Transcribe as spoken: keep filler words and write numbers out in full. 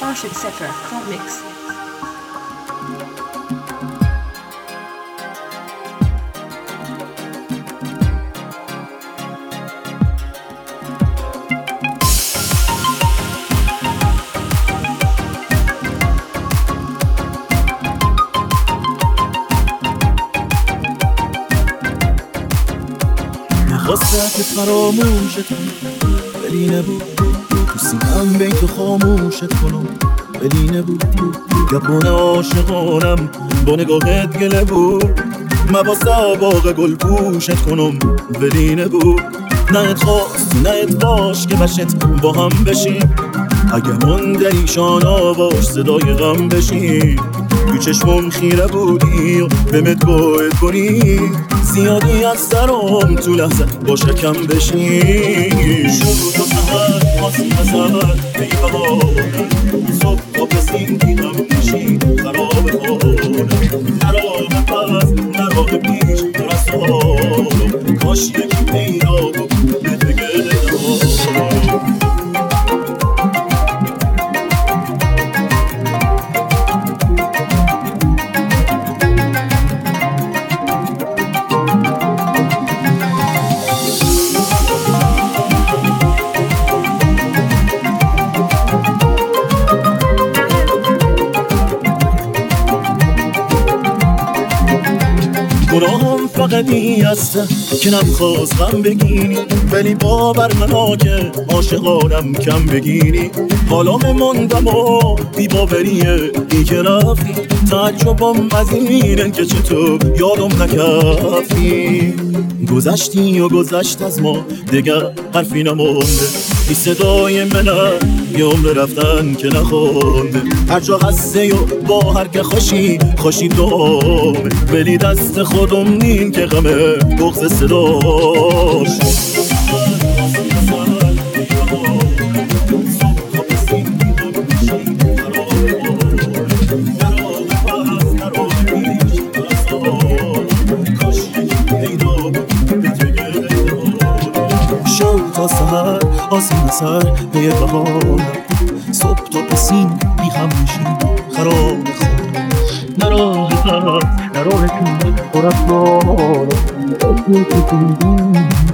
Harsh et cetera. Front mix. خواستت فراموشت کنم ولی نبود، تو سینم بین تو خاموشت کنم ولی نبود، گپون عاشقانم با نگاهت گله بود، مباسا باغ گل پوشت کنم ولی نبود، نه ات خواست نه ات باش که بشت با هم بشیم، اگه من در ایشان آواش صدای غم بشیم، تو چشمم خیره بودی و به مت باید کنی، زیادی از سرم تو لحظه با شکم بشین، شروع تا سهر آسی نظر بیبهارم، صبح تا پسین دیدم میشی خراب خورم، نراه پس نراه پیش رسالم، کاش یکی پیدا بود به تگه دارم. گناهم فقط این هسته که نمیخواست غم بگیری، ولی باور منو که عاشقانم کم بگیری، حالا مموندم و بی باوریه ای که رفتی، تعجبم از اینه که چطور یادم نکردی، گذشتی و گذشت از ما دیگر حرفی نمونده، این صدای منه یه عمر رفتن که نخونده، هر جا هسته و با هر که خوشی خوشی دومه، ولی دست خودم نیم که غمه بغض صداش. شو تا سهر آسین سر به یه بهارم، صبح تا پسین بی هم میشیم خراب خود، نراه پس نراه پیش پر افکارم